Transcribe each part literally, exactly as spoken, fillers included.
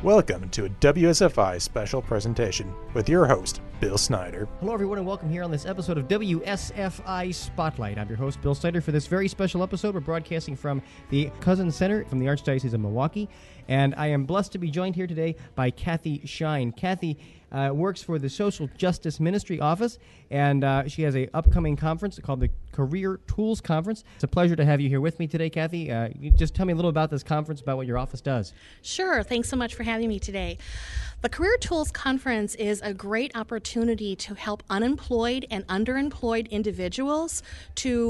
Welcome to a W S F I special presentation with your host, Bill Snyder. Hello, everyone, and welcome here on this episode of W S F I Spotlight. I'm your host, Bill Snyder. For this very special episode, we're broadcasting from the Cousins Center from the Archdiocese of Milwaukee, and I am blessed to be joined here today by Kathy Shine. Kathy uh, works for the Social Justice Ministry Office, and uh, she has an upcoming conference called the Career Tools Conference. It's a pleasure to have you here with me today, Kathy. Uh, you just tell me a little about this conference, about what your office does. Sure. Thanks so much for having me today. The Career Tools Conference is a great opportunity to help unemployed and underemployed individuals to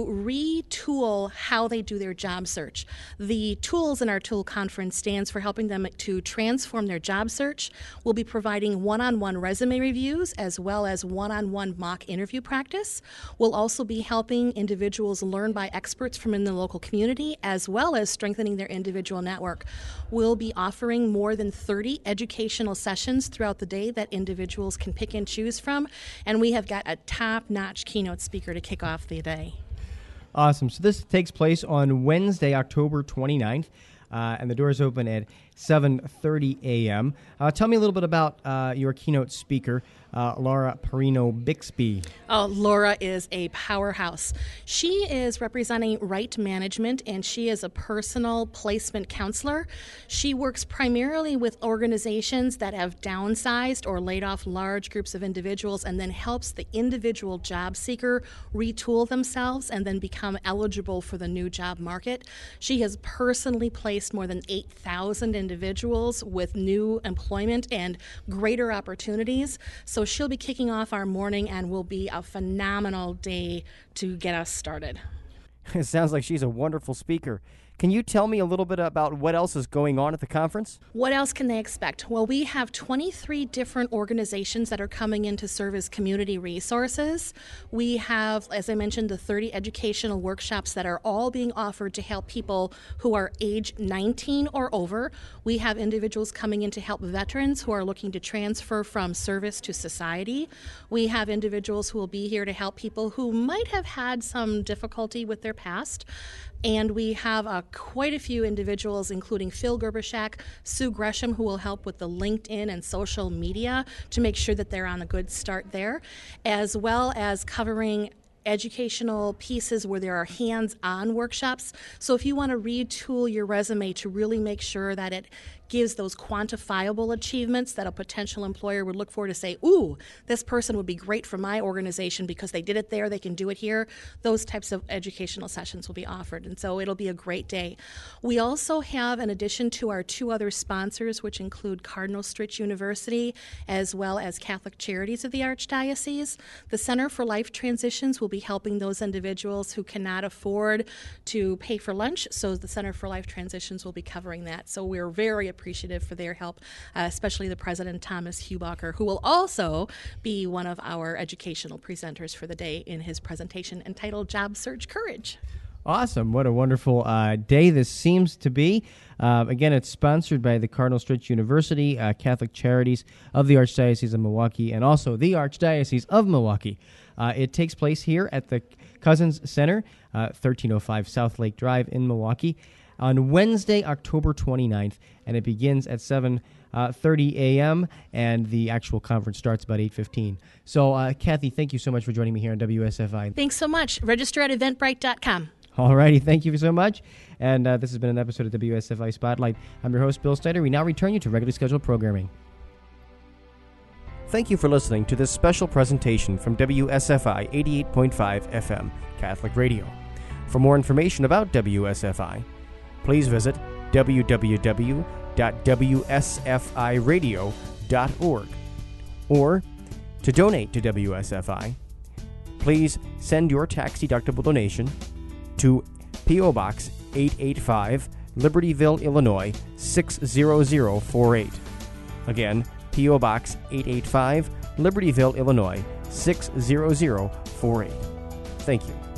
retool how they do their job search. The tools in our tool conference stands for helping them to transform their job search. We'll be providing one-on-one resume reviews as well as one-on-one mock interview practice. We'll also be helping individuals learn by experts from in the local community as well as strengthening their individual network. We'll be offering more than thirty educational sessions throughout the day that individuals can pick and choose from, and we have got a top-notch keynote speaker to kick off the day. Awesome. So this takes place on Wednesday, October twenty-ninth, uh, and the doors open at seven thirty a.m. Uh, tell me a little bit about uh, your keynote speaker, uh, Laura Perino-Bixby. Oh, Laura is a powerhouse. She is representing Right Management, and she is a personal placement counselor. She works primarily with organizations that have downsized or laid off large groups of individuals and then helps the individual job seeker retool themselves and then become eligible for the new job market. She has personally placed more than eight thousand individuals with new employment and greater opportunities. So she'll be kicking off our morning and will be a phenomenal day to get us started. It sounds like she's a wonderful speaker. Can you tell me a little bit about what else is going on at the conference? What else can they expect? Well, we have twenty-three different organizations that are coming in to serve as community resources. We have, as I mentioned, the thirty educational workshops that are all being offered to help people who are age nineteen or over. We have individuals coming in to help veterans who are looking to transfer from service to society. We have individuals who will be here to help people who might have had some difficulty with their past. And we have uh, quite a few individuals, including Phil Gerbershak, Sue Gresham, who will help with the LinkedIn and social media to make sure that they're on a good start there, as well as covering educational pieces where there are hands-on workshops. So if you want to retool your resume to really make sure that it gives those quantifiable achievements that a potential employer would look for to say, ooh, this person would be great for my organization because they did it there, they can do it here. Those types of educational sessions will be offered, and so it'll be a great day. We also have, in addition to our two other sponsors, which include Cardinal Stritch University as well as Catholic Charities of the Archdiocese, the Center for Life Transitions will be helping those individuals who cannot afford to pay for lunch, so the Center for Life Transitions will be covering that. So we're very appreciative for their help, uh, especially the President Thomas Hubacher, who will also be one of our educational presenters for the day in his presentation entitled Job Search Courage. Awesome. What a wonderful uh, day this seems to be. Uh, again, it's sponsored by the Cardinal Stritch University, uh, Catholic Charities of the Archdiocese of Milwaukee, and also the Archdiocese of Milwaukee. Uh, it takes place here at the Cousins Center, uh, thirteen oh five South Lake Drive in Milwaukee, on Wednesday, October twenty-ninth, and it begins at seven thirty a.m., and the actual conference starts about eight fifteen. So, uh, Kathy, thank you so much for joining me here on W S F I. Thanks so much. Register at eventbrite dot com. All righty, thank you so much. And uh, this has been an episode of W S F I Spotlight. I'm your host, Bill Snyder. We now return you to regularly scheduled programming. Thank you for listening to this special presentation from W S F I eighty-eight point five F M Catholic Radio. For more information about W S F I, please visit w w w dot w s f i radio dot org. Or, to donate to W S F I, please send your tax-deductible donation to P O. Box eight eighty-five, Libertyville, Illinois, six zero zero four eight. Again, P O. Box eight eighty-five, Libertyville, Illinois, six zero zero four eight. Thank you.